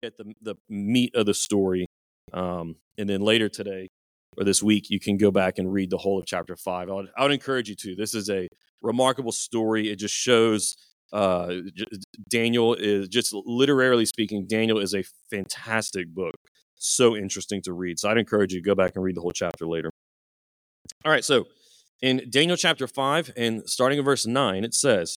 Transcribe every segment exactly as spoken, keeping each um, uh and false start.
at the the meat of the story, um, and then later today or this week, you can go back and read the whole of chapter five. I would, I would encourage you to. This is a remarkable story. It just shows uh, J- Daniel is, just literarily speaking, Daniel is a fantastic book. So interesting to read. So I'd encourage you to go back and read the whole chapter later. All right, so in Daniel chapter five, and starting in verse nine, it says,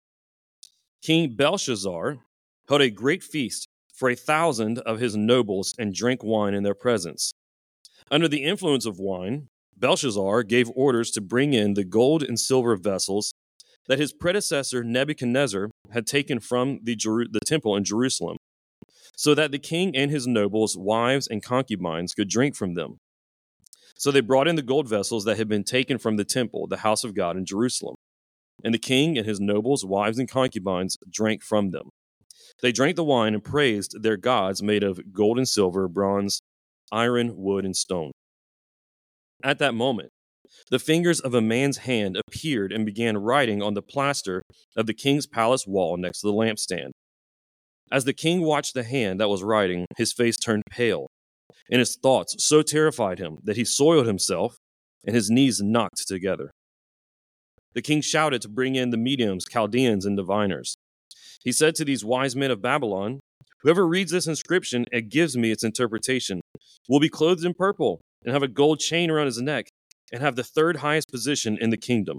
King Belshazzar held a great feast for a thousand of his nobles and drank wine in their presence. Under the influence of wine, Belshazzar gave orders to bring in the gold and silver vessels that his predecessor Nebuchadnezzar had taken from the, Jeru- the temple in Jerusalem, so that the king and his nobles, wives, and concubines could drink from them. So they brought in the gold vessels that had been taken from the temple, the house of God in Jerusalem. And the king and his nobles, wives, and concubines drank from them. They drank the wine and praised their gods made of gold and silver, bronze, iron, wood, and stone. At that moment, the fingers of a man's hand appeared and began writing on the plaster of the king's palace wall next to the lampstand. As the king watched the hand that was writing, his face turned pale, and his thoughts so terrified him that he soiled himself and his knees knocked together. The king shouted to bring in the mediums, Chaldeans, and diviners. He said to these wise men of Babylon, Whoever reads this inscription and gives me its interpretation will be clothed in purple and have a gold chain around his neck and have the third highest position in the kingdom.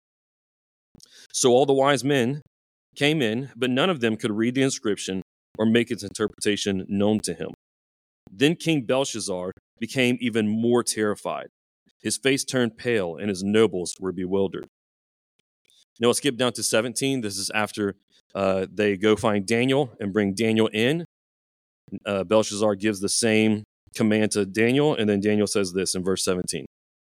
So all the wise men came in, but none of them could read the inscription or make its interpretation known to him. Then King Belshazzar became even more terrified. His face turned pale and his nobles were bewildered. Now let's skip down to seventeen. This is after uh, they go find Daniel and bring Daniel in. Uh, Belshazzar gives the same command to Daniel, and then Daniel says this in verse seventeen.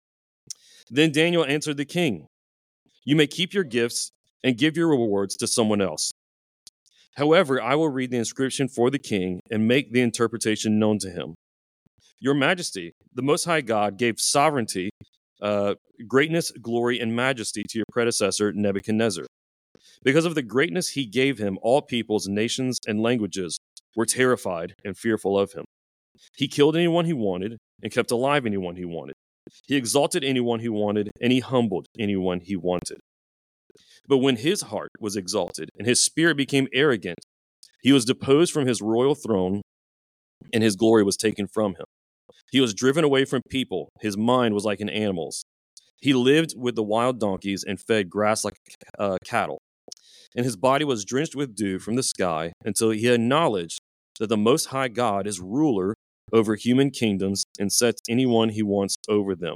Then Daniel answered the king, You may keep your gifts and give your rewards to someone else. However, I will read the inscription for the king and make the interpretation known to him. Your Majesty, the Most High God gave sovereignty, uh, greatness, glory, and majesty to your predecessor, Nebuchadnezzar. Because of the greatness he gave him, all peoples, nations, and languages were terrified and fearful of him. He killed anyone he wanted and kept alive anyone he wanted. He exalted anyone he wanted, and he humbled anyone he wanted. But when his heart was exalted and his spirit became arrogant, he was deposed from his royal throne, and his glory was taken from him. He was driven away from people. His mind was like an animal's. He lived with the wild donkeys and fed grass like uh, cattle. And his body was drenched with dew from the sky until he acknowledged that the Most High God is ruler over human kingdoms and sets anyone he wants over them.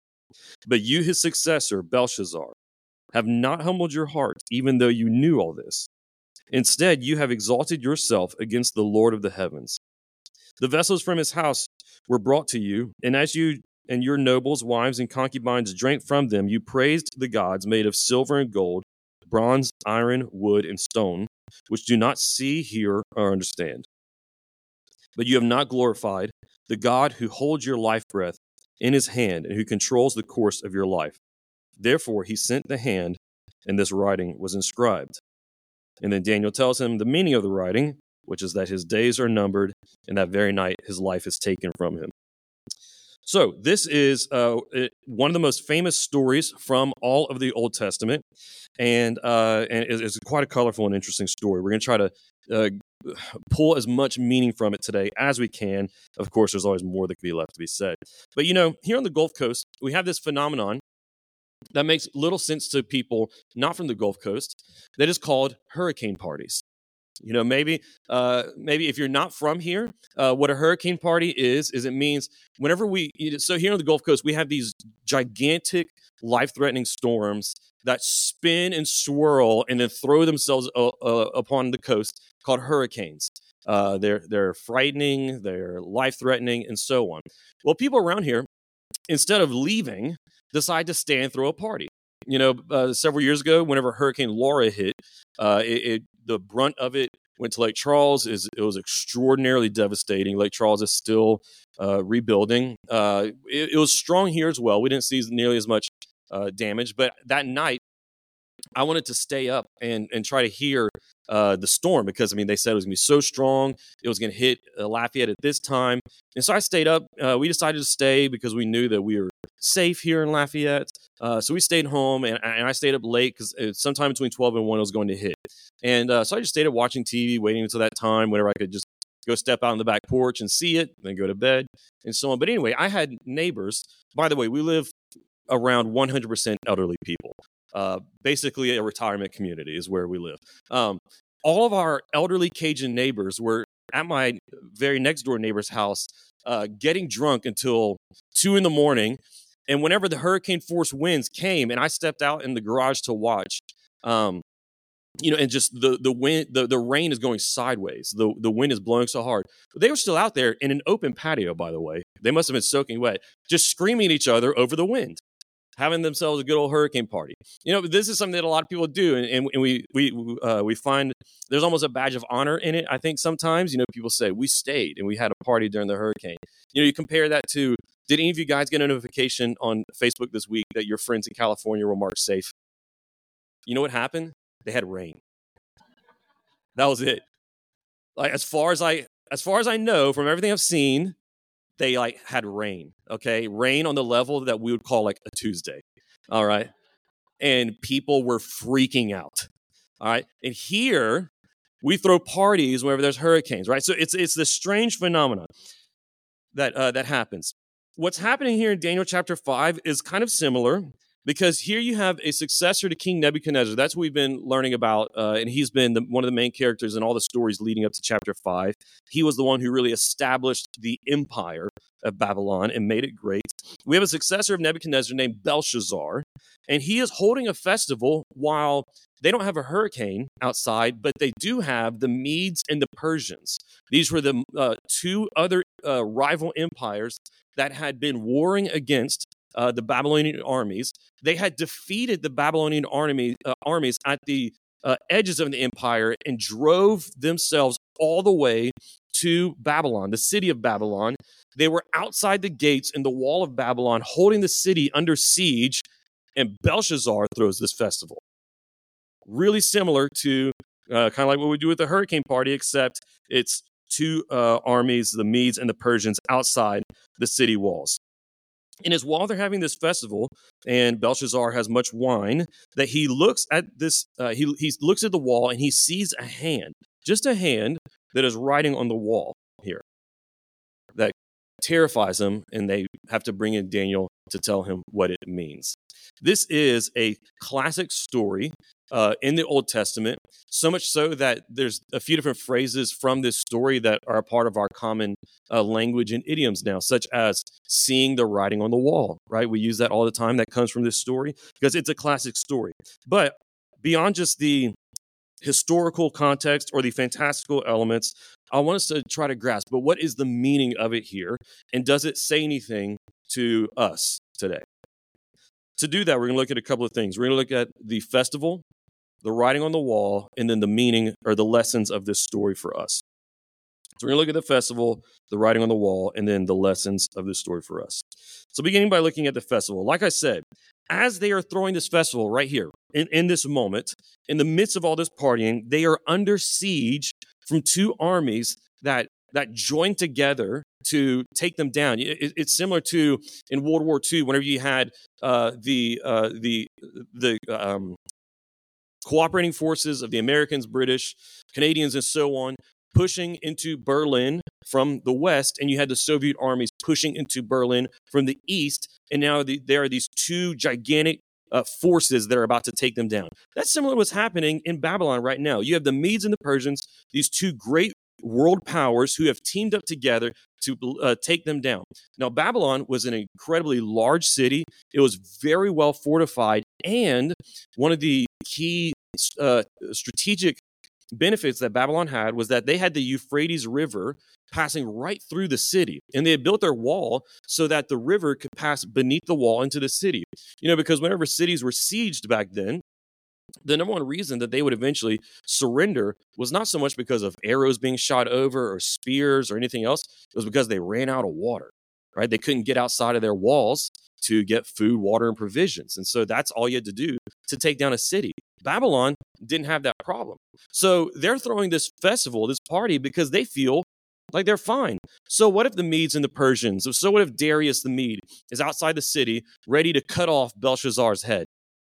But you, his successor, Belshazzar, have not humbled your heart, even though you knew all this. Instead, you have exalted yourself against the Lord of the heavens. The vessels from his house were brought to you, and as you and your nobles, wives, and concubines drank from them, you praised the gods made of silver and gold, bronze, iron, wood, and stone, which do not see, hear, or understand. But you have not glorified the God who holds your life breath in his hand and who controls the course of your life. Therefore, he sent the hand, and this writing was inscribed. And then Daniel tells him the meaning of the writing, which is that his days are numbered, and that very night his life is taken from him. So this is uh, one of the most famous stories from all of the Old Testament, and uh, and it's quite a colorful and interesting story. We're going to try to uh, pull as much meaning from it today as we can. Of course, there's always more that could be left to be said. But, you know, here on the Gulf Coast, we have this phenomenon that makes little sense to people not from the Gulf Coast that is called hurricane parties. You know, maybe uh, maybe if you're not from here, uh, what a hurricane party is, is it means whenever we, so here on the Gulf Coast, we have these gigantic life-threatening storms that spin and swirl and then throw themselves uh, uh, upon the coast called hurricanes. Uh, they're, they're frightening, they're life-threatening, and so on. Well, people around here, instead of leaving, decide to stay and throw a party. You know, uh, several years ago, whenever Hurricane Laura hit, uh, it, it the brunt of it went to Lake Charles. Is it was extraordinarily devastating. Lake Charles is still uh, rebuilding. Uh, it, it was strong here as well. We didn't see nearly as much uh, damage, but that night, I wanted to stay up and and try to hear uh, the storm because I mean they said it was gonna be so strong, it was gonna hit uh, Lafayette at this time, and so I stayed up. Uh, we decided to stay because we knew that we were safe here in Lafayette. Uh, so we stayed home, and, and I stayed up late because sometime between twelve and one it was going to hit, and uh, so I just stayed up watching T V, waiting until that time, whenever I could just go step out on the back porch and see it, then go to bed, and so on. But anyway, I had neighbors. By the way, we live around one hundred percent elderly people. Uh, basically, a retirement community is where we live. Um, all of our elderly Cajun neighbors were at my very next door neighbor's house, uh, getting drunk until two in the morning. And whenever the hurricane force winds came, and I stepped out in the garage to watch, um, you know, and just the the wind, the, the rain is going sideways. The the wind is blowing so hard. But they were still out there in an open patio. By the way, they must have been soaking wet, just screaming at each other over the wind, having themselves a good old hurricane party. You know, this is something that a lot of people do, and, and, and we we uh, we find there's almost a badge of honor in it. I think sometimes, you know, people say we stayed and we had a party during the hurricane. You know, you compare that to, did any of you guys get a notification on Facebook this week that your friends in California were marked safe? You know what happened? They had rain. That was it. Like as far as I as far as I know, from everything I've seen, they like had rain, okay? Rain on the level that we would call like a Tuesday, all right? And people were freaking out, all right? And here, we throw parties whenever there's hurricanes, right? So it's it's this strange phenomenon that uh, that happens. What's happening here in Daniel chapter five is kind of similar, because here you have a successor to King Nebuchadnezzar. That's what we've been learning about, uh, and he's been the, one of the main characters in all the stories leading up to chapter five. He was the one who really established the empire of Babylon and made it great. We have a successor of Nebuchadnezzar named Belshazzar, and he is holding a festival while they don't have a hurricane outside, but they do have the Medes and the Persians. These were the uh, two other uh, rival empires that had been warring against Uh, the Babylonian armies. They had defeated the Babylonian army, uh, armies at the uh, edges of the empire and drove themselves all the way to Babylon, the city of Babylon. They were outside the gates in the wall of Babylon, holding the city under siege, and Belshazzar throws this festival. Really similar to uh, kind of like what we do with the hurricane party, except it's two uh, armies, the Medes and the Persians, outside the city walls. And it's while they're having this festival, and Belshazzar has much wine, that he looks at this. Uh, he he looks at the wall, and he sees a hand, just a hand that is writing on the wall here. That terrifies him, and they have to bring in Daniel to tell him what it means. This is a classic story uh, in the Old Testament, so much so that there's a few different phrases from this story that are a part of our common uh, language and idioms now, such as seeing the writing on the wall, right? We use that all the time. That comes from this story because it's a classic story. But beyond just the historical context or the fantastical elements, I want us to try to grasp, but what is the meaning of it here? And does it say anything to us today? To do that, we're going to look at a couple of things. We're going to look at the festival, the writing on the wall, and then the meaning or the lessons of this story for us. So we're going to look at the festival, the writing on the wall, and then the lessons of this story for us. So beginning by looking at the festival, like I said, as they are throwing this festival right here, in, in this moment, in the midst of all this partying, they are under siege from two armies that that join together to take them down. It, it's similar to in World War Two, whenever you had uh, the uh, the the um, cooperating forces of the Americans, British, Canadians, and so on, pushing into Berlin from the west, and you had the Soviet armies pushing into Berlin from the east, and now the, there are these two gigantic uh, forces that are about to take them down. That's similar to what's happening in Babylon right now. You have the Medes and the Persians, these two great world powers who have teamed up together to uh, take them down. Now, Babylon was an incredibly large city. It was very well fortified, and one of the key uh, strategic benefits that Babylon had was that they had the Euphrates River passing right through the city, and they had built their wall so that the river could pass beneath the wall into the city. You know, because whenever cities were sieged back then, the number one reason that they would eventually surrender was not so much because of arrows being shot over or spears or anything else. It was because they ran out of water, right? They couldn't get outside of their walls to get food, water, and provisions. And so that's all you had to do to take down a city. Babylon didn't have that problem. So they're throwing this festival, this party, because they feel like they're fine. So what if the Medes and the Persians, so what if Darius the Mede is outside the city ready to cut off Belshazzar's head?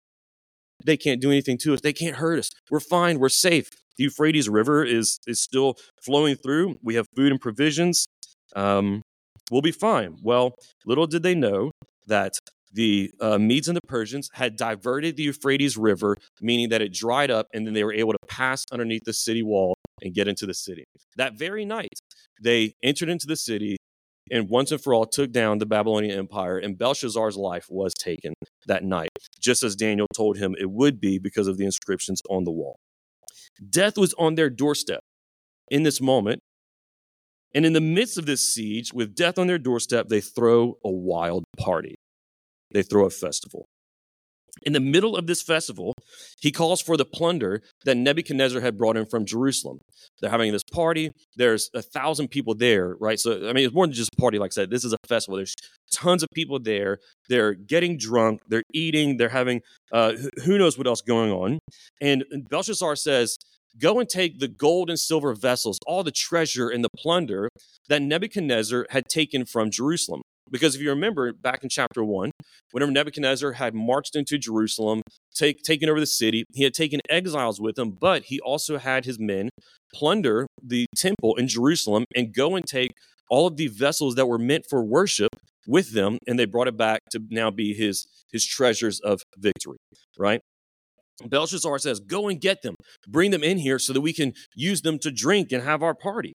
They can't do anything to us. They can't hurt us. We're fine. We're safe. The Euphrates River is, is still flowing through. We have food and provisions. Um, we'll be fine. Well, little did they know that the uh, Medes and the Persians had diverted the Euphrates River, meaning that it dried up, and then they were able to pass underneath the city wall and get into the city. That very night, they entered into the city and once and for all took down the Babylonian Empire, and Belshazzar's life was taken that night, just as Daniel told him it would be because of the inscriptions on the wall. Death was on their doorstep in this moment, and in the midst of this siege, with death on their doorstep, they throw a wild party. They throw a festival. In the middle of this festival, he calls for the plunder that Nebuchadnezzar had brought in from Jerusalem. They're having this party. There's a thousand people there, right? So, I mean, it's more than just a party, like I said. This is a festival. There's tons of people there. They're getting drunk. They're eating. They're having uh, who knows what else going on. And Belshazzar says, go and take the gold and silver vessels, all the treasure and the plunder that Nebuchadnezzar had taken from Jerusalem. Because if you remember back in chapter one, whenever Nebuchadnezzar had marched into Jerusalem, take, taken over the city, he had taken exiles with him, but he also had his men plunder the temple in Jerusalem and go and take all of the vessels that were meant for worship with them, and they brought it back to now be his, his treasures of victory, right? Belshazzar says, go and get them, bring them in here so that we can use them to drink and have our party.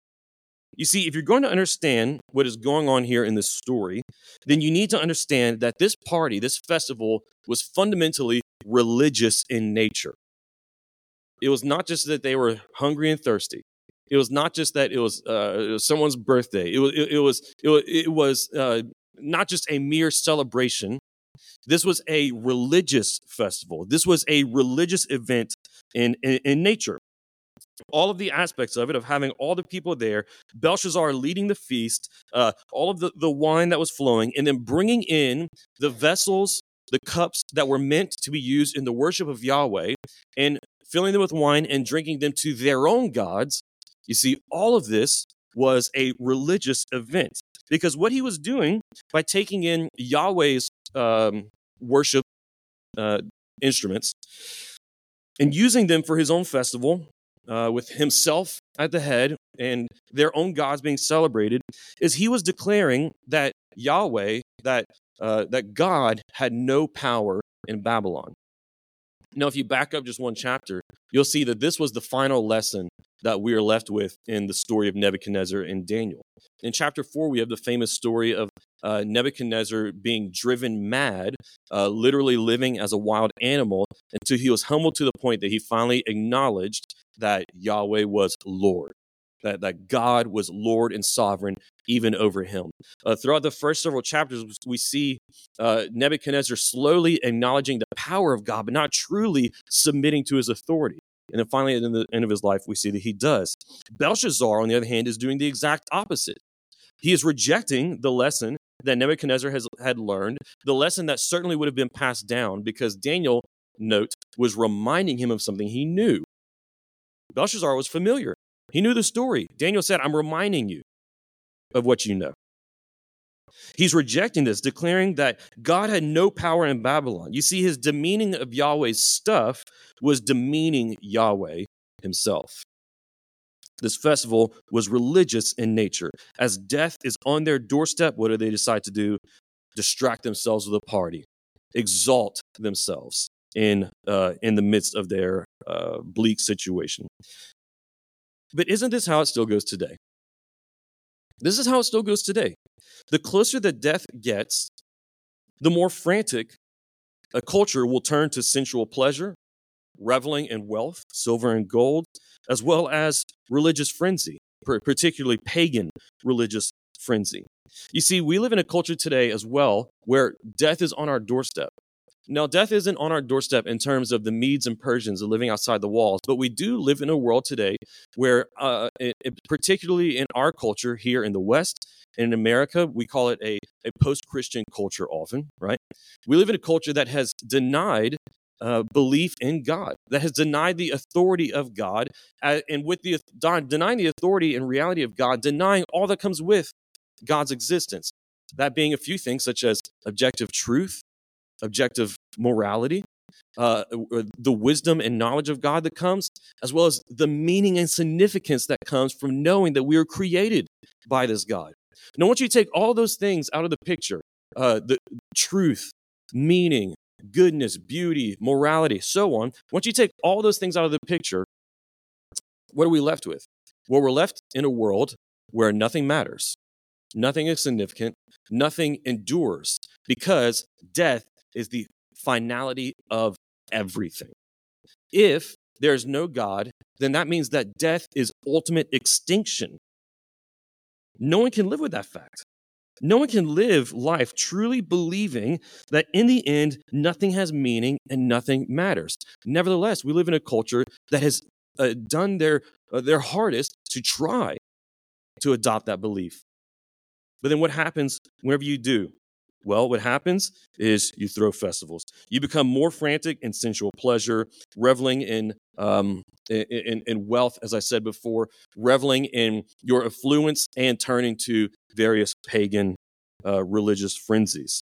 You see, if you're going to understand what is going on here in this story, then you need to understand that this party, this festival, was fundamentally religious in nature. It was not just that they were hungry and thirsty. It was not just that it was, uh, it was someone's birthday. It was, it, it was, it was, it was uh, not just a mere celebration. This was a religious festival. This was a religious event in, in, in nature. All of the aspects of it, of having all the people there, Belshazzar leading the feast, uh, all of the, the wine that was flowing, and then bringing in the vessels, the cups that were meant to be used in the worship of Yahweh, and filling them with wine and drinking them to their own gods. You see, all of this was a religious event, because what he was doing by taking in Yahweh's um, worship uh, instruments and using them for his own festival, Uh, with himself at the head and their own gods being celebrated, is he was declaring that Yahweh, that uh, that God had no power in Babylon. Now, if you back up just one chapter, you'll see that this was the final lesson that we are left with in the story of Nebuchadnezzar and Daniel. In chapter four, we have the famous story of uh, Nebuchadnezzar being driven mad, uh, literally living as a wild animal, until he was humbled to the point that he finally acknowledged that Yahweh was Lord, that, that God was Lord and sovereign even over him. Uh, throughout the first several chapters, we see uh, Nebuchadnezzar slowly acknowledging the power of God, but not truly submitting to his authority. And then finally, at the end of his life, we see that he does. Belshazzar, on the other hand, is doing the exact opposite. He is rejecting the lesson that Nebuchadnezzar has had learned, the lesson that certainly would have been passed down, because Daniel, note, was reminding him of something he knew. Belshazzar was familiar. He knew the story. Daniel said, I'm reminding you of what you know. He's rejecting this, declaring that God had no power in Babylon. You see, his demeaning of Yahweh's stuff was demeaning Yahweh himself. This festival was religious in nature. As death is on their doorstep, what do they decide to do? Distract themselves with a party, exalt themselves in uh, in the midst of their uh, bleak situation. But isn't this how it still goes today? This is how it still goes today. The closer that death gets, the more frantic a culture will turn to sensual pleasure, reveling in wealth, silver and gold, as well as religious frenzy, particularly pagan religious frenzy. You see, we live in a culture today as well where death is on our doorstep. Now, death isn't on our doorstep in terms of the Medes and Persians living outside the walls, but we do live in a world today where, uh, it, it, particularly in our culture here in the West and in America, we call it a, a post-Christian culture often, right? We live in a culture that has denied uh, belief in God, that has denied the authority of God, uh, and with the denying the authority and reality of God, denying all that comes with God's existence. That being a few things such as objective truth, objective morality, uh, the wisdom and knowledge of God that comes, as well as the meaning and significance that comes from knowing that we are created by this God. Now, once you take all those things out of the picture, uh, the truth, meaning, goodness, beauty, morality, so on, once you take all those things out of the picture, what are we left with? Well, we're left in a world where nothing matters, nothing is significant, nothing endures, because death is the finality of everything. If there's no God, then that means that death is ultimate extinction. No one can live with that fact. No one can live life truly believing that in the end, nothing has meaning and nothing matters. Nevertheless, we live in a culture that has uh, done their, uh, their hardest to try to adopt that belief. But then what happens whenever you do? Well, what happens is you throw festivals. You become more frantic in sensual pleasure, reveling in, um, in, in wealth, as I said before, reveling in your affluence, and turning to various pagan uh, religious frenzies.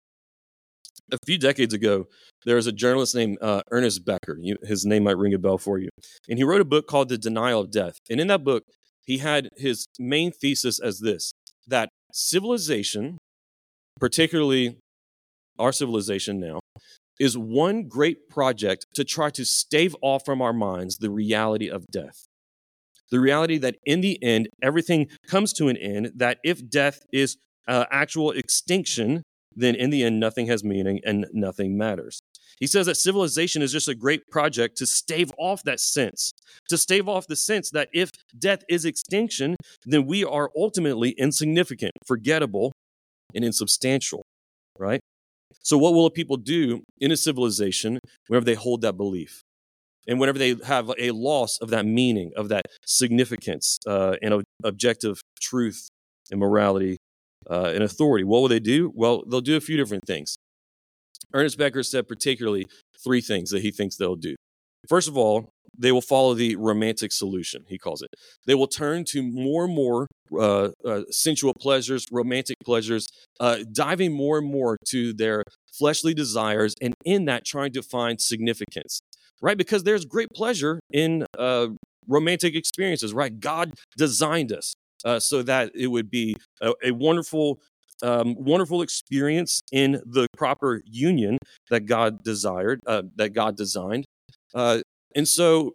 A few decades ago, there was a journalist named uh, Ernest Becker. You, his name might ring a bell for you. And he wrote a book called The Denial of Death. And in that book, he had his main thesis as this, that civilization, particularly our civilization now, is one great project to try to stave off from our minds the reality of death. The reality that in the end, everything comes to an end, that if death is uh, actual extinction, then in the end, nothing has meaning and nothing matters. He says that civilization is just a great project to stave off that sense, to stave off the sense that if death is extinction, then we are ultimately insignificant, forgettable, and insubstantial, right? So what will people do in a civilization whenever they hold that belief? And whenever they have a loss of that meaning, of that significance, uh, and ob- objective truth and morality uh, and authority, what will they do? Well, they'll do a few different things. Ernest Becker said particularly three things that he thinks they'll do. First of all, they will follow the romantic solution, he calls it. They will turn to more and more uh, uh, sensual pleasures, romantic pleasures, uh, diving more and more to their fleshly desires, and in that trying to find significance, right? Because there's great pleasure in uh, romantic experiences, right? God designed us uh, so that it would be a, a wonderful Um, wonderful experience in the proper union that God desired, uh, that God designed. Uh, and so,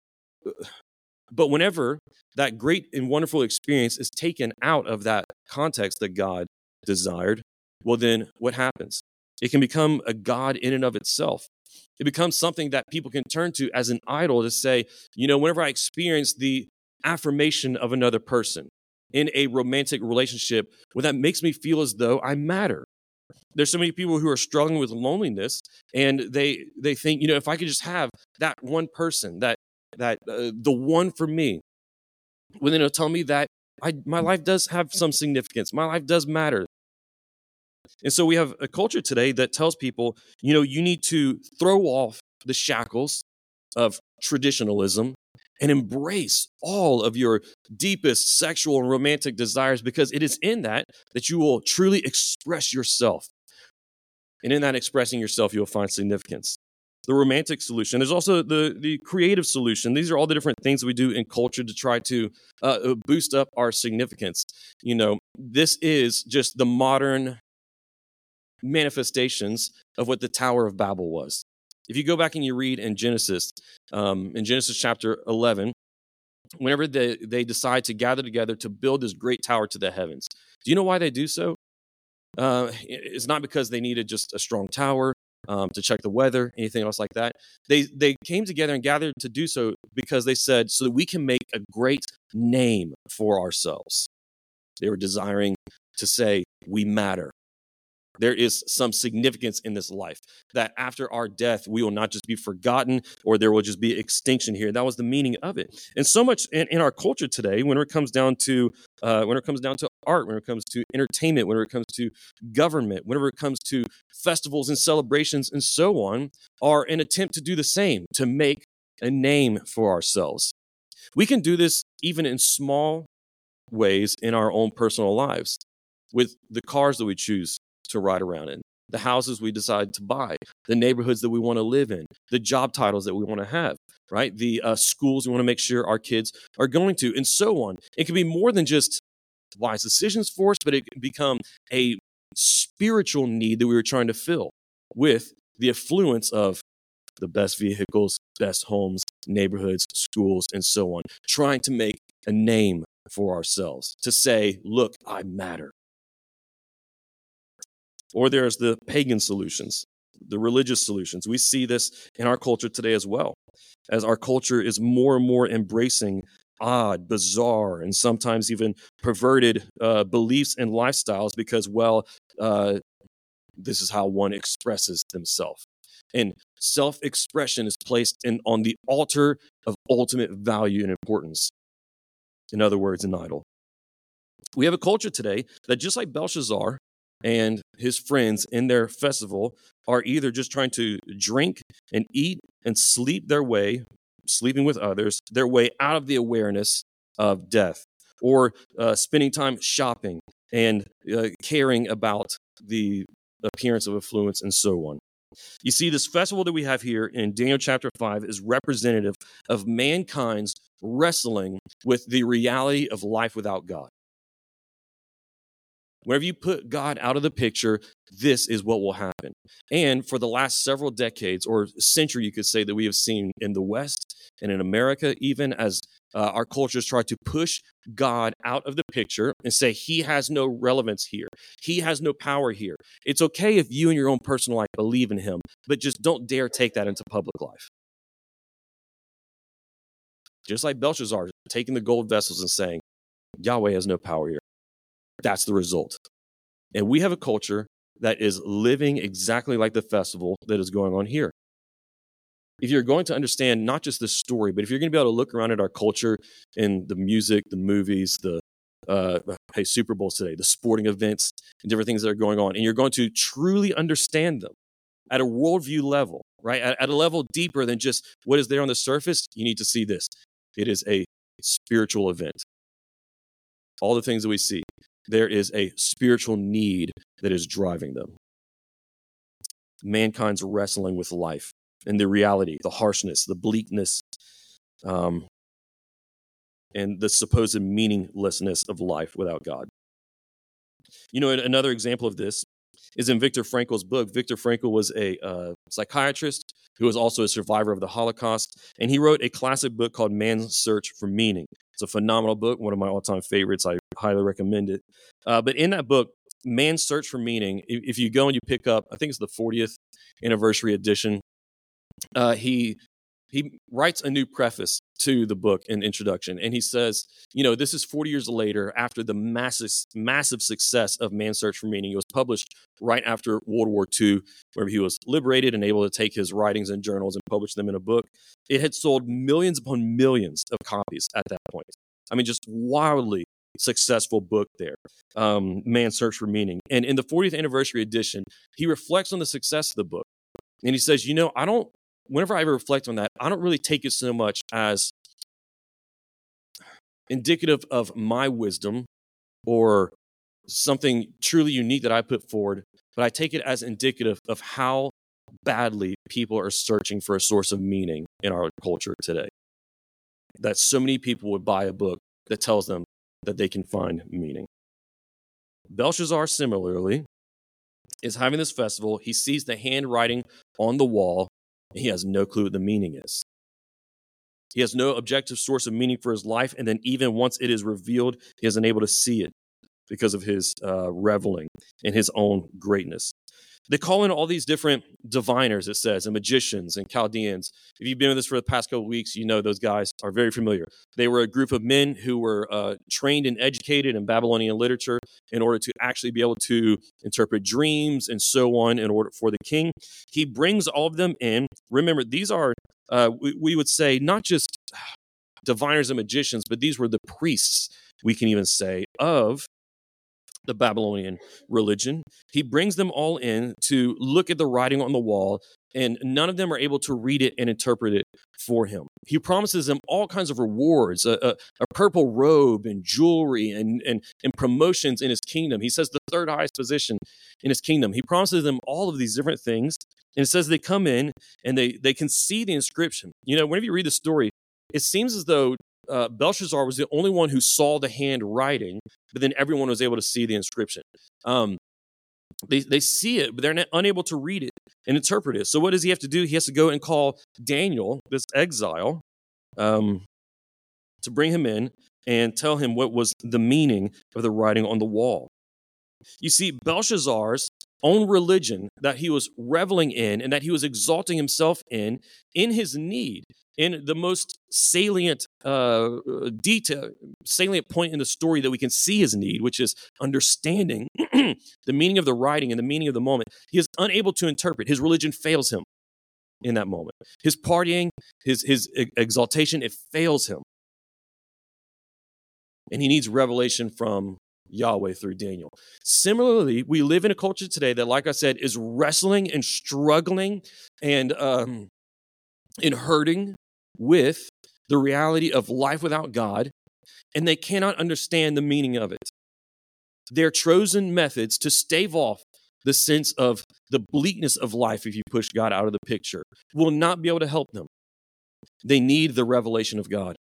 but whenever that great and wonderful experience is taken out of that context that God desired, well, then what happens? It can become a God in and of itself. It becomes something that people can turn to as an idol to say, you know, whenever I experience the affirmation of another person in a romantic relationship, well, that makes me feel as though I matter. There's so many people who are struggling with loneliness, and they they think, you know, if I could just have that one person, that that uh, the one for me, well, then it'll tell me that I my life does have some significance. My life does matter. And so we have a culture today that tells people, you know, you need to throw off the shackles of traditionalism and embrace all of your deepest sexual and romantic desires, because it is in that that you will truly express yourself. And in that expressing yourself, you'll find significance. The romantic solution. There's also the, the creative solution. These are all the different things we do in culture to try to uh, boost up our significance. You know, this is just the modern manifestations of what the Tower of Babel was. If you go back and you read in Genesis, um, in Genesis chapter eleven, whenever they, they decide to gather together to build this great tower to the heavens, do you know why they do so? Uh, it's not because they needed just a strong tower um, to check the weather, anything else like that. They they came together and gathered to do so because they said, so that we can make a great name for ourselves. They were desiring to say, we matter. There is some significance in this life, that after our death, we will not just be forgotten or there will just be extinction here. That was the meaning of it. And so much in, in our culture today, when it comes down to uh, when it comes down to art, when it comes to entertainment, when it comes to government, whenever it comes to festivals and celebrations and so on, are an attempt to do the same, to make a name for ourselves. We can do this even in small ways in our own personal lives, with the cars that we choose to ride around in, the houses we decide to buy, the neighborhoods that we want to live in, the job titles that we want to have, right? The uh, schools we want to make sure our kids are going to, and so on. It can be more than just wise decisions for us, but it can become a spiritual need that we were trying to fill with the affluence of the best vehicles, best homes, neighborhoods, schools, and so on, trying to make a name for ourselves, to say, look, I matter. Or there's the pagan solutions, the religious solutions. We see this in our culture today as well, as our culture is more and more embracing odd, bizarre, and sometimes even perverted uh, beliefs and lifestyles because, well, uh, this is how one expresses themselves. And self-expression is placed in, on the altar of ultimate value and importance. In other words, an idol. We have a culture today that, just like Belshazzar and his friends in their festival, are either just trying to drink and eat and sleep their way, sleeping with others, their way out of the awareness of death, or uh, spending time shopping and uh, caring about the appearance of affluence and so on. You see, this festival that we have here in Daniel chapter five is representative of mankind's wrestling with the reality of life without God. Whenever you put God out of the picture, this is what will happen. And for the last several decades or century, you could say, that we have seen in the West and in America, even as uh, our cultures try to push God out of the picture and say he has no relevance here. He has no power here. It's okay if you in your own personal life believe in him, but just don't dare take that into public life. Just like Belshazzar taking the gold vessels and saying, Yahweh has no power here. That's the result. And we have a culture that is living exactly like the festival that is going on here. If you're going to understand not just this story, but if you're going to be able to look around at our culture and the music, the movies, the uh, hey, Super Bowls today, the sporting events, and different things that are going on, and you're going to truly understand them at a worldview level, right? At, at a level deeper than just what is there on the surface, you need to see this. It is a spiritual event. All the things that we see, there is a spiritual need that is driving them. Mankind's wrestling with life and the reality, the harshness, the bleakness, um, and the supposed meaninglessness of life without God. You know, another example of this is in Viktor Frankl's book. Viktor Frankl was a uh, psychiatrist who was also a survivor of the Holocaust, and he wrote a classic book called Man's Search for Meaning. It's a phenomenal book, one of my all-time favorites. I highly recommend it. Uh, but in that book, Man's Search for Meaning, if, if you go and you pick up, I think it's the fortieth anniversary edition, uh, he he writes a new preface to the book and introduction, and he says, you know, this is forty years later after the massive, massive success of Man's Search for Meaning. It was published right after World War Two, where he was liberated and able to take his writings and journals and publish them in a book. It had sold millions upon millions of copies at that point. I mean, just wildly successful book there, um, Man's Search for Meaning. And in the fortieth anniversary edition, he reflects on the success of the book. And he says, you know, I don't, whenever I reflect on that, I don't really take it so much as indicative of my wisdom or something truly unique that I put forward, but I take it as indicative of how badly people are searching for a source of meaning in our culture today. That so many people would buy a book that tells them that they can find meaning. Belshazzar, similarly, is having this festival. He sees the handwriting on the wall. He has no clue what the meaning is. He has no objective source of meaning for his life, and then even once it is revealed, he isn't able to see it. because of his uh, reveling in his own greatness. They call in all these different diviners, it says, and magicians and Chaldeans. If you've been with us for the past couple of weeks, you know those guys are very familiar. They were a group of men who were uh, trained and educated in Babylonian literature in order to actually be able to interpret dreams and so on in order for the king. He brings all of them in. Remember, these are, uh, we, we would say, not just diviners and magicians, but these were the priests, we can even say, of the Babylonian religion. He brings them all in to look at the writing on the wall, and none of them are able to read it and interpret it for him. He promises them all kinds of rewards, a, a, a purple robe and jewelry and, and, and promotions in his kingdom. He says the third highest position in his kingdom. He promises them all of these different things, and it says they come in and they, they can see the inscription. You know, whenever you read the story, it seems as though Uh, Belshazzar was the only one who saw the handwriting, but then everyone was able to see the inscription. Um, they, they see it, but they're not, unable to read it and interpret it. So what does he have to do? He has to go and call Daniel, this exile, um, to bring him in and tell him what was the meaning of the writing on the wall. You see, Belshazzar's own religion that he was reveling in and that he was exalting himself in, in his need, in the most salient uh, detail, salient point in the story that we can see his need, which is understanding the meaning of the writing and the meaning of the moment. He is unable to interpret. His religion fails him in that moment. His partying, his, his exaltation, it fails him. And he needs revelation from Yahweh through Daniel. Similarly, we live in a culture today that, like I said, is wrestling and struggling and um, and hurting with the reality of life without God, and they cannot understand the meaning of it. Their chosen methods to stave off the sense of the bleakness of life, if you push God out of the picture, will not be able to help them. They need the revelation of God.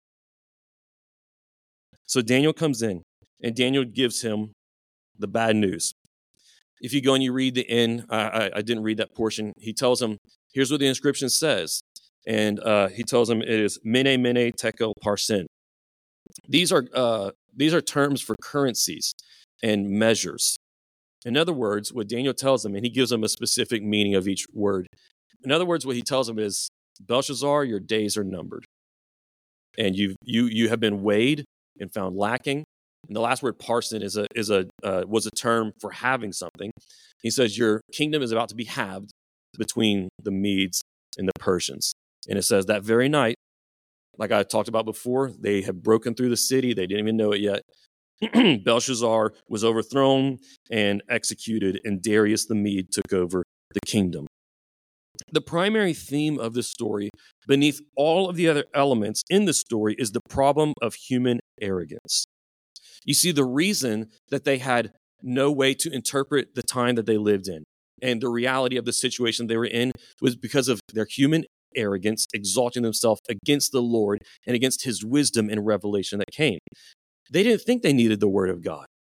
So Daniel comes in, and Daniel gives him the bad news. If you go and you read the end, I, I, I didn't read that portion. He tells him, here's what the inscription says. And uh, he tells him it is Mene, Mene, Tekel, Parsin. These are, uh, these are terms for currencies and measures. In other words, what Daniel tells him, and he gives him a specific meaning of each word. In other words, what he tells him is, Belshazzar, your days are numbered. And you you you have been weighed and found lacking. And the last word, parsin, is a is a uh, was a term for having something. He says your kingdom is about to be halved between the Medes and the Persians. And it says that very night, like I talked about before, they had broken through the city. They didn't even know it yet. Belshazzar was overthrown and executed, and Darius the Mede took over the kingdom. The primary theme of this story, beneath all of the other elements in the story, is the problem of human arrogance. You see, the reason that they had no way to interpret the time that they lived in and the reality of the situation they were in was because of their human arrogance, exalting themselves against the Lord and against his wisdom and revelation that came. They didn't think they needed the word of God.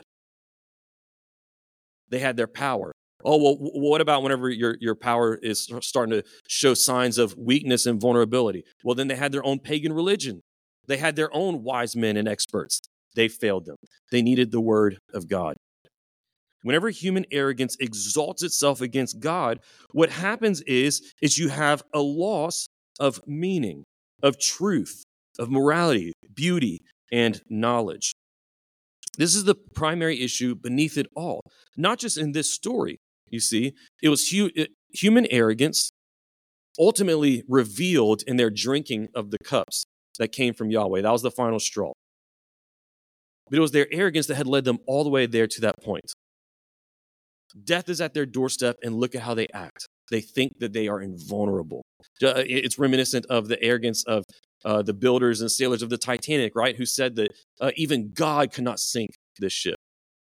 They had their power. Oh, well, what about whenever your, your power is starting to show signs of weakness and vulnerability? Well, then they had their own pagan religion. They had their own wise men and experts. They failed them. They needed the word of God. Whenever human arrogance exalts itself against God, what happens is, is you have a loss of meaning, of truth, of morality, beauty, and knowledge. This is the primary issue beneath it all. Not just in this story, you see. It was hu- it, human arrogance ultimately revealed in their drinking of the cups that came from Yahweh. That was the final straw. But it was their arrogance that had led them all the way there to that point. Death is at their doorstep, and look at how they act. They think that they are invulnerable. It's reminiscent of the arrogance of uh, the builders and sailors of the Titanic, right? Who said that uh, even God could not sink this ship.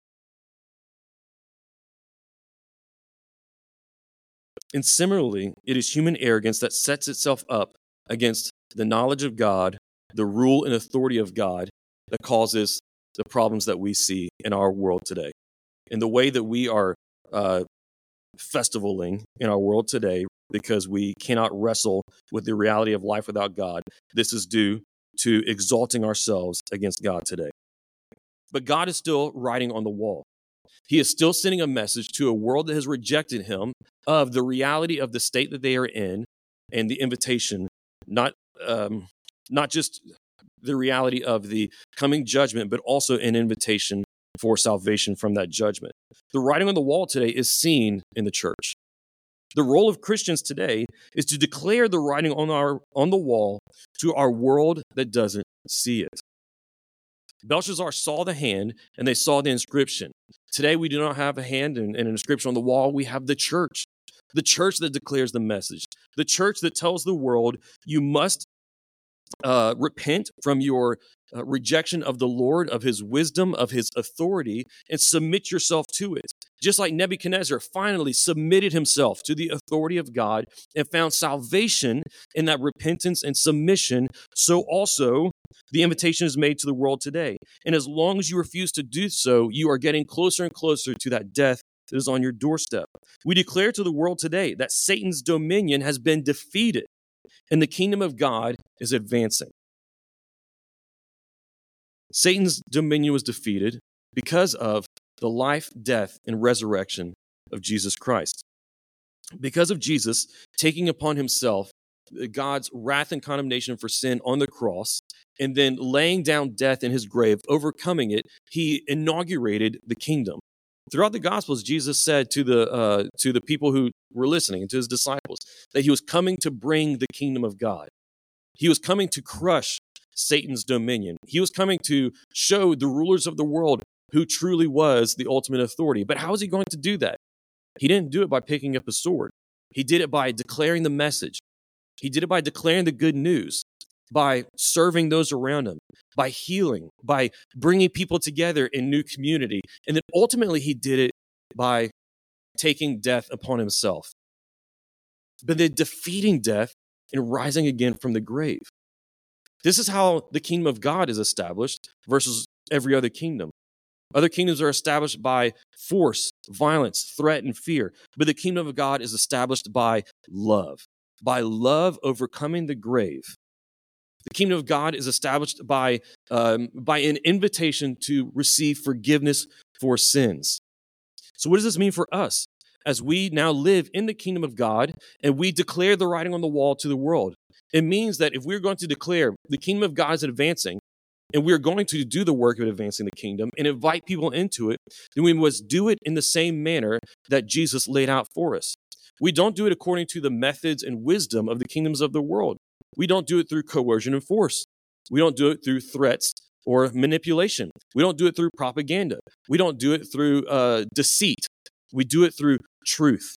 And similarly, it is human arrogance that sets itself up against the knowledge of God, the rule and authority of God, that causes the problems that we see in our world today. In the way that we are uh, festivaling in our world today, because we cannot wrestle with the reality of life without God, this is due to exalting ourselves against God today. But God is still writing on the wall. He is still sending a message to a world that has rejected him of the reality of the state that they are in and the invitation, not um, not just the reality of the coming judgment, but also an invitation for salvation from that judgment. The writing on the wall today is seen in the church. The role of Christians today is to declare the writing on our on the wall to our world that doesn't see it. Belshazzar saw the hand and they saw the inscription. Today we do not have a hand and, and an inscription on the wall. We have the church, the church that declares the message, the church that tells the world you must uh, repent from your uh, rejection of the Lord, of his wisdom, of his authority, and submit yourself to it. Just like Nebuchadnezzar finally submitted himself to the authority of God and found salvation in that repentance and submission, so also the invitation is made to the world today. And as long as you refuse to do so, you are getting closer and closer to that death that is on your doorstep. We declare to the world today that Satan's dominion has been defeated and the kingdom of God is advancing. Satan's dominion was defeated because of the life, death, and resurrection of Jesus Christ. Because of Jesus taking upon himself God's wrath and condemnation for sin on the cross, and then laying down death in his grave, overcoming it, he inaugurated the kingdom. Throughout the Gospels, Jesus said to the uh, to the people who were listening, and to his disciples, that he was coming to bring the kingdom of God. He was coming to crush Satan's dominion. He was coming to show the rulers of the world who truly was the ultimate authority. But how is he going to do that? He didn't do it by picking up a sword. He did it by declaring the message. He did it by declaring the good news, by serving those around him, by healing, by bringing people together in new community. And then ultimately he did it by taking death upon himself, but then defeating death and rising again from the grave. This is how the kingdom of God is established versus every other kingdom. Other kingdoms are established by force, violence, threat, and fear. But the kingdom of God is established by love, by love overcoming the grave. The kingdom of God is established by, um, by an invitation to receive forgiveness for sins. So what does this mean for us as we now live in the kingdom of God and we declare the writing on the wall to the world? It means that if we're going to declare the kingdom of God is advancing, and we're going to do the work of advancing the kingdom and invite people into it, then we must do it in the same manner that Jesus laid out for us. We don't do it according to the methods and wisdom of the kingdoms of the world. We don't do it through coercion and force. We don't do it through threats or manipulation. We don't do it through propaganda. We don't do it through uh, deceit. We do it through truth.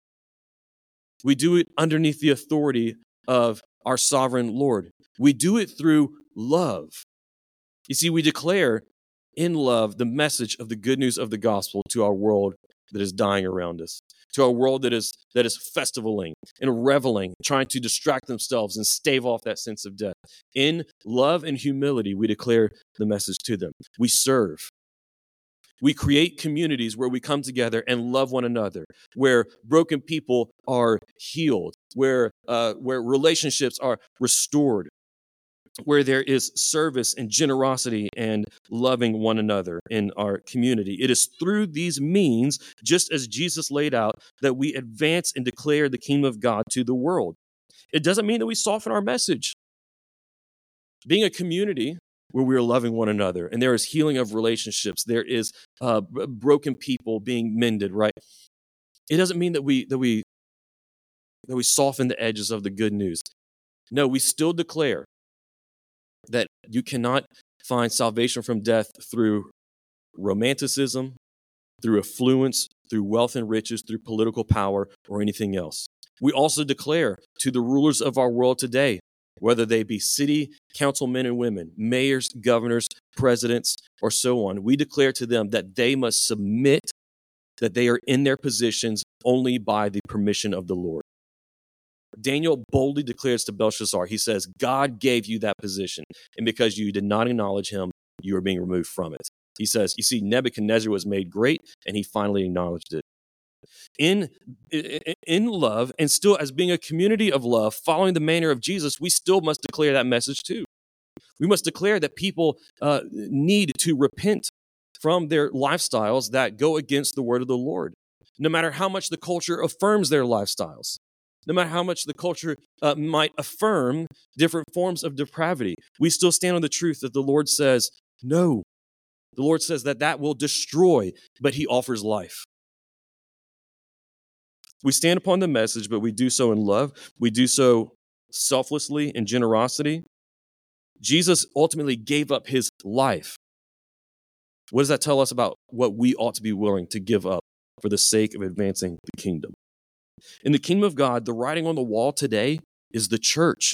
We do it underneath the authority of our sovereign Lord. We do it through love. You see, we declare in love the message of the good news of the gospel to our world that is dying around us, to our world that is that is festivaling and reveling, trying to distract themselves and stave off that sense of death. In love and humility, we declare the message to them. We serve. We create communities where we come together and love one another, where broken people are healed, where uh, where relationships are restored, where there is service and generosity and loving one another in our community. It is through these means, just as Jesus laid out, that we advance and declare the kingdom of God to the world. It doesn't mean that we soften our message. Being a community where we are loving one another and there is healing of relationships, there is uh, broken people being mended, right? It doesn't mean that we that we that we soften the edges of the good news. No, we still declare that you cannot find salvation from death through romanticism, through affluence, through wealth and riches, through political power, or anything else. We also declare to the rulers of our world today, whether they be city councilmen and women, mayors, governors, presidents, or so on, we declare to them that they must submit, that they are in their positions only by the permission of the Lord. Daniel boldly declares to Belshazzar, he says, God gave you that position, and because you did not acknowledge him, you are being removed from it. He says, you see, Nebuchadnezzar was made great, and he finally acknowledged it. In, in love, and still as being a community of love, following the manner of Jesus, we still must declare that message too. We must declare that people uh, need to repent from their lifestyles that go against the word of the Lord. No matter how much the culture affirms their lifestyles, no matter how much the culture uh, might affirm different forms of depravity, we still stand on the truth that the Lord says, no. The Lord says that that will destroy, but he offers life. We stand upon the message, but we do so in love. We do so selflessly in generosity. Jesus ultimately gave up his life. What does that tell us about what we ought to be willing to give up for the sake of advancing the kingdom? In the kingdom of God, the writing on the wall today is the church.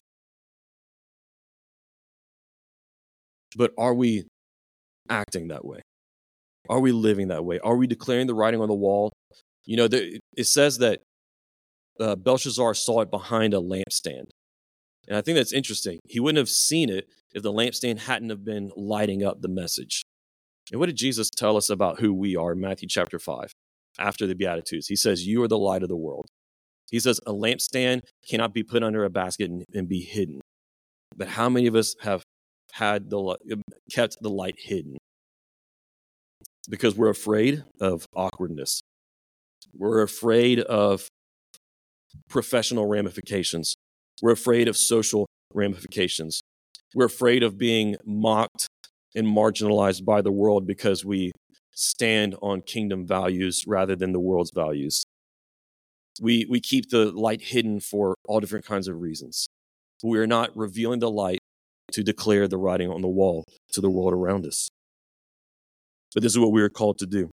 But are we acting that way? Are we living that way? Are we declaring the writing on the wall? You know, the, it says that uh, Belshazzar saw it behind a lampstand. And I think that's interesting. He wouldn't have seen it if the lampstand hadn't have been lighting up the message. And what did Jesus tell us about who we are in Matthew chapter five? After the Beatitudes, he says, you are the light of the world. He says a lampstand cannot be put under a basket and, and be hidden. But how many of us have had the kept the light hidden? Because we're afraid of awkwardness. We're afraid of professional ramifications. We're afraid of social ramifications. We're afraid of being mocked and marginalized by the world because we stand on kingdom values rather than the world's values. We we keep the light hidden for all different kinds of reasons. We are not revealing the light to declare the writing on the wall to the world around us. But this is what we are called to do.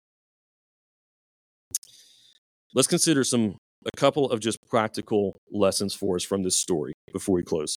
Let's consider some a couple of just practical lessons for us from this story before we close.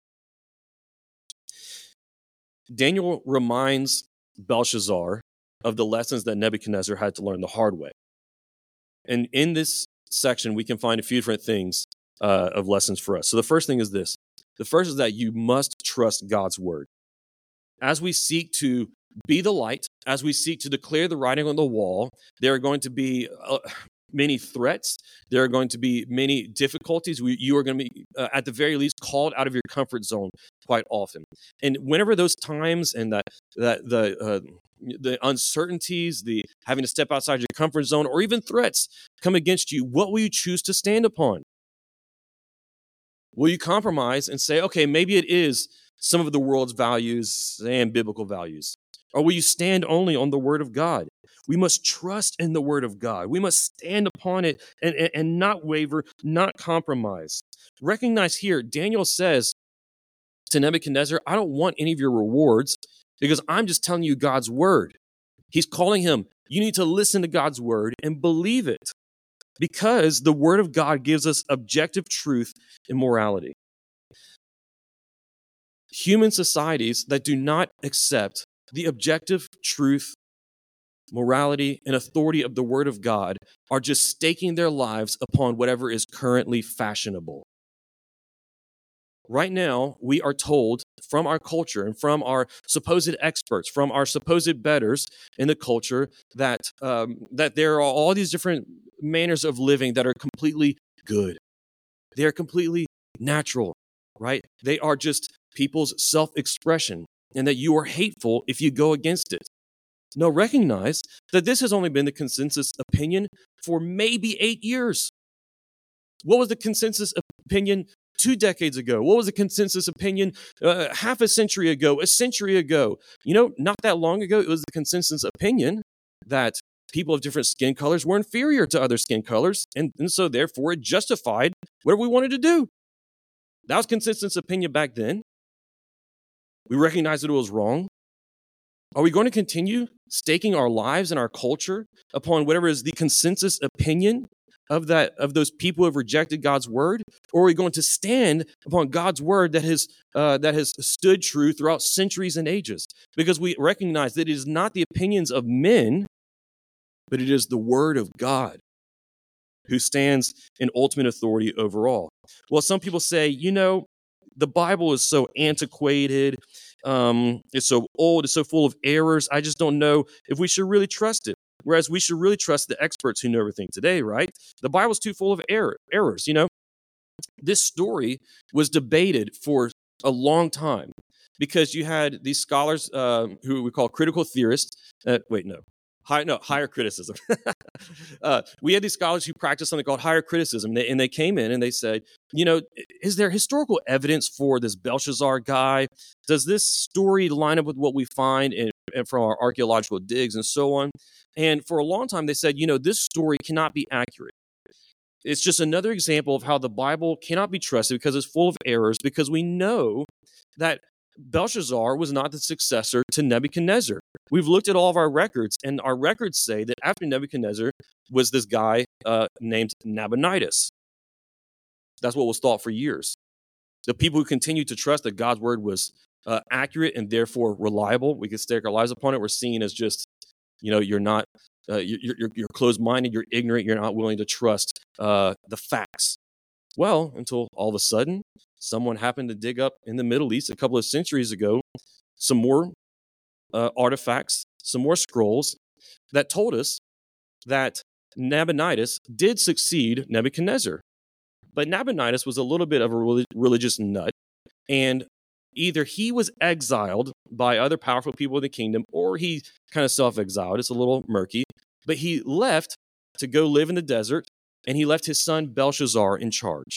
Daniel reminds Belshazzar of the lessons that Nebuchadnezzar had to learn the hard way. And in this section, we can find a few different things uh, of lessons for us. So the first thing is this. The first is that you must trust God's word. As we seek to be the light, as we seek to declare the writing on the wall, there are going to be uh, many threats. There are going to be many difficulties. We, you are going to be, uh, at the very least, called out of your comfort zone quite often. And whenever those times and that that the uh, the uncertainties, the having to step outside your comfort zone, or even threats come against you, what will you choose to stand upon? Will you compromise and say, okay, maybe it is some of the world's values and biblical values? Or will you stand only on the word of God? We must trust in the word of God. We must stand upon it and, and, and not waver, not compromise. Recognize here, Daniel says to Nebuchadnezzar, I don't want any of your rewards because I'm just telling you God's word. He's calling him, you need to listen to God's word and believe it because the word of God gives us objective truth and morality. Human societies that do not accept the objective truth, morality, and authority of the word of God are just staking their lives upon whatever is currently fashionable. Right now, we are told from our culture and from our supposed experts, from our supposed betters in the culture, that um, that there are all these different manners of living that are completely good. They are completely natural, right? They are just people's self-expression, and that you are hateful if you go against it. Now, recognize that this has only been the consensus opinion for maybe eight years. What was the consensus opinion two decades ago? What was the consensus opinion uh, half a century ago, a century ago? You know, not that long ago, it was the consensus opinion that people of different skin colors were inferior to other skin colors, and, and so therefore it justified whatever we wanted to do. That was consensus opinion back then. We recognized that it was wrong. Are we going to continue staking our lives and our culture upon whatever is the consensus opinion of that of those people who have rejected God's word, or are we going to stand upon God's word that has uh, that has stood true throughout centuries and ages? Because we recognize that it is not the opinions of men, but it is the word of God who stands in ultimate authority over all. Well, some people say, you know, the Bible is so antiquated, um, it's so old, it's so full of errors. I just don't know if we should really trust it. Whereas we should really trust the experts who know everything today, right? The Bible's too full of error, errors. You know, this story was debated for a long time because you had these scholars uh, who we call critical theorists. Uh, wait, no. High, no, higher criticism. uh, we had these scholars who practiced something called higher criticism, they, and they came in and they said, you know, is there historical evidence for this Belshazzar guy? Does this story line up with what we find in, in, from our archaeological digs and so on? And for a long time, they said, you know, this story cannot be accurate. It's just another example of how the Bible cannot be trusted because it's full of errors, because we know that Belshazzar was not the successor to Nebuchadnezzar. We've looked at all of our records, and our records say that after Nebuchadnezzar was this guy uh, named Nabonidus. That's what was thought for years. The people who continued to trust that God's word was uh, accurate and therefore reliable, we could stake our lives upon it, were seen as just, you know, you're not, uh, you're, you're, you're closed-minded, you're ignorant, you're not willing to trust uh, the facts. Well, until all of a sudden, someone happened to dig up in the Middle East a couple of centuries ago some more uh, artifacts, some more scrolls that told us that Nabonidus did succeed Nebuchadnezzar. But Nabonidus was a little bit of a religious nut, and either he was exiled by other powerful people of the kingdom, or he kind of self-exiled. It's a little murky. But he left to go live in the desert, and he left his son Belshazzar in charge.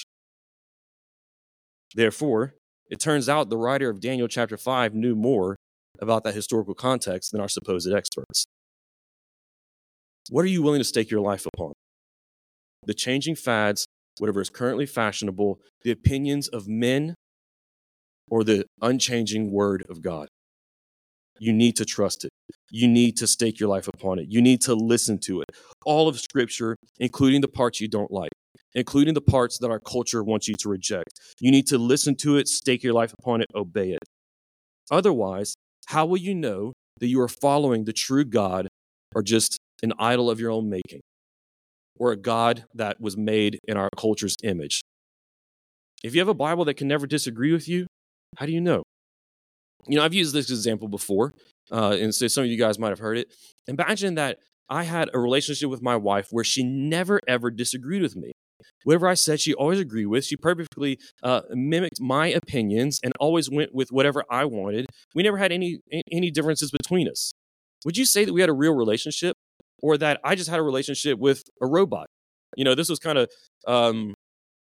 Therefore, it turns out the writer of Daniel chapter five knew more about that historical context than our supposed experts. What are you willing to stake your life upon? The changing fads, whatever is currently fashionable, the opinions of men, or the unchanging word of God? You need to trust it. You need to stake your life upon it. You need to listen to it. All of Scripture, including the parts you don't like, including the parts that our culture wants you to reject. You need to listen to it, stake your life upon it, obey it. Otherwise, how will you know that you are following the true God, or just an idol of your own making, or a God that was made in our culture's image? If you have a Bible that can never disagree with you, how do you know? You know, I've used this example before, uh, and so some of you guys might have heard it. Imagine that I had a relationship with my wife where she never, ever disagreed with me. Whatever I said, she always agreed with. She perfectly uh, mimicked my opinions and always went with whatever I wanted. We never had any any differences between us. Would you say that we had a real relationship, or that I just had a relationship with a robot? You know, this was kind of um,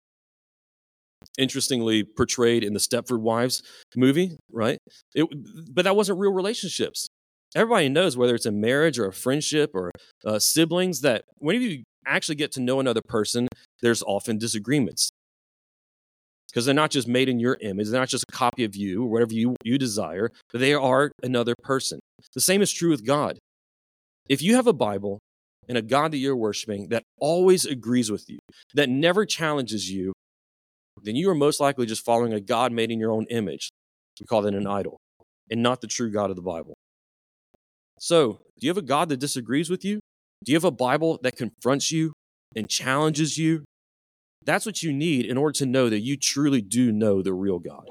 interestingly portrayed in the Stepford Wives movie, right? It, but that wasn't real relationships. Everybody knows, whether it's a marriage or a friendship or uh, siblings, that whenever you actually get to know another person, there's often disagreements. Because they're not just made in your image, they're not just a copy of you or whatever you, you desire, but they are another person. The same is true with God. If you have a Bible and a God that you're worshiping that always agrees with you, that never challenges you, then you are most likely just following a God made in your own image. We call that an idol, and not the true God of the Bible. So, do you have a God that disagrees with you? Do you have a Bible that confronts you and challenges you? That's what you need in order to know that you truly do know the real God.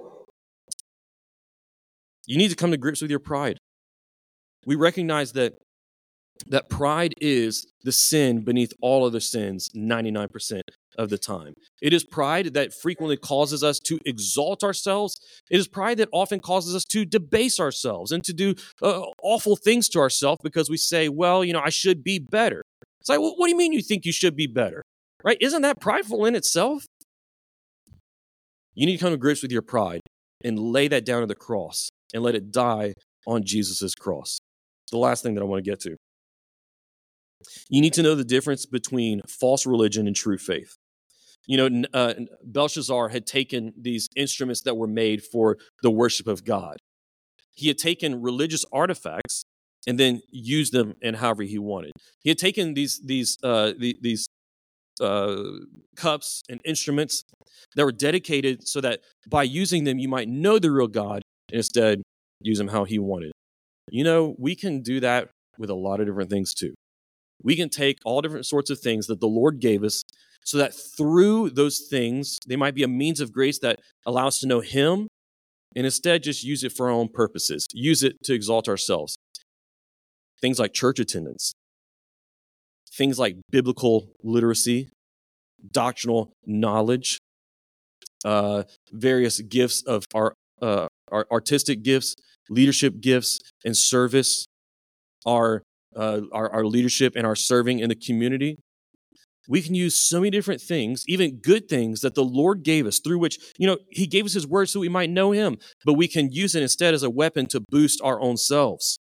You need to come to grips with your pride. We recognize that that pride is the sin beneath all other sins ninety-nine percent of the time. It is pride that frequently causes us to exalt ourselves. It is pride that often causes us to debase ourselves and to do uh, awful things to ourselves because we say, well, you know, I should be better. It's like, well, what do you mean you think you should be better? Right? Isn't that prideful in itself? You need to come to grips with your pride and lay that down at the cross and let it die on Jesus' cross. The last thing that I want to get to. You need to know the difference between false religion and true faith. You know, uh, Belshazzar had taken these instruments that were made for the worship of God. He had taken religious artifacts and then used them in however he wanted. He had taken these these uh, the, these uh, cups and instruments that were dedicated so that by using them you might know the real God, and instead use them how he wanted. You know, we can do that with a lot of different things too. We can take all different sorts of things that the Lord gave us so that through those things, they might be a means of grace that allow us to know him, and instead just use it for our own purposes, use it to exalt ourselves. Things like church attendance, things like biblical literacy, doctrinal knowledge, uh, various gifts of our uh, our artistic gifts, leadership gifts, and service, our, uh, our, our leadership and our serving in the community. We can use so many different things, even good things that the Lord gave us, through which, you know, he gave us his word so we might know him, but we can use it instead as a weapon to boost our own selves.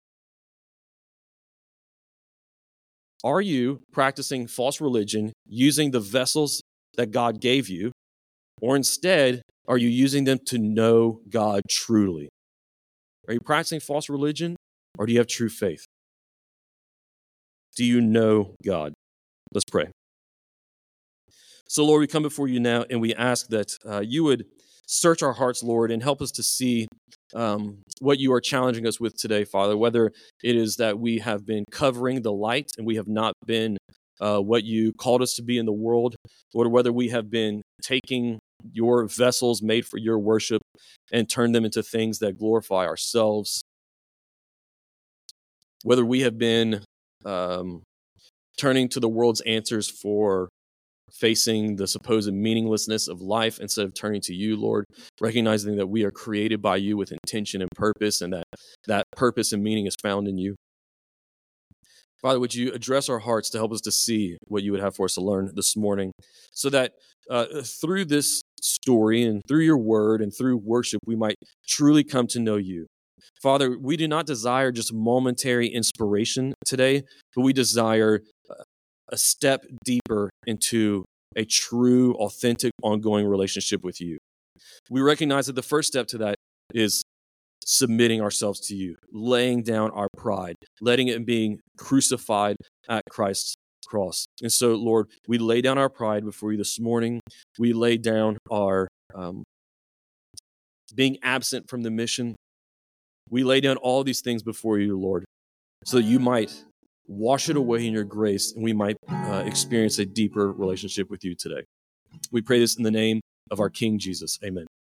Are you practicing false religion using the vessels that God gave you, or instead are you using them to know God truly? Are you practicing false religion, or do you have true faith? Do you know God? Let's pray. So, Lord, we come before you now and we ask that uh, you would search our hearts, Lord, and help us to see um, what you are challenging us with today, Father, whether it is that we have been covering the light and we have not been uh, what you called us to be in the world, or whether we have been taking your vessels made for your worship and turn them into things that glorify ourselves, whether we have been um, turning to the world's answers for facing the supposed meaninglessness of life instead of turning to you, Lord, recognizing that we are created by you with intention and purpose, and that that purpose and meaning is found in you. Father, would you address our hearts to help us to see what you would have for us to learn this morning, so that uh, through this story and through your word and through worship, we might truly come to know you. Father, we do not desire just momentary inspiration today, but we desire a step deeper into a true, authentic, ongoing relationship with you. We recognize that the first step to that is submitting ourselves to you, laying down our pride, letting it being crucified at Christ's cross. And so, Lord, we lay down our pride before you this morning. We lay down our um, being absent from the mission. We lay down all these things before you, Lord, so that you might wash it away in your grace, and we might uh, experience a deeper relationship with you today. We pray this in the name of our King Jesus. Amen.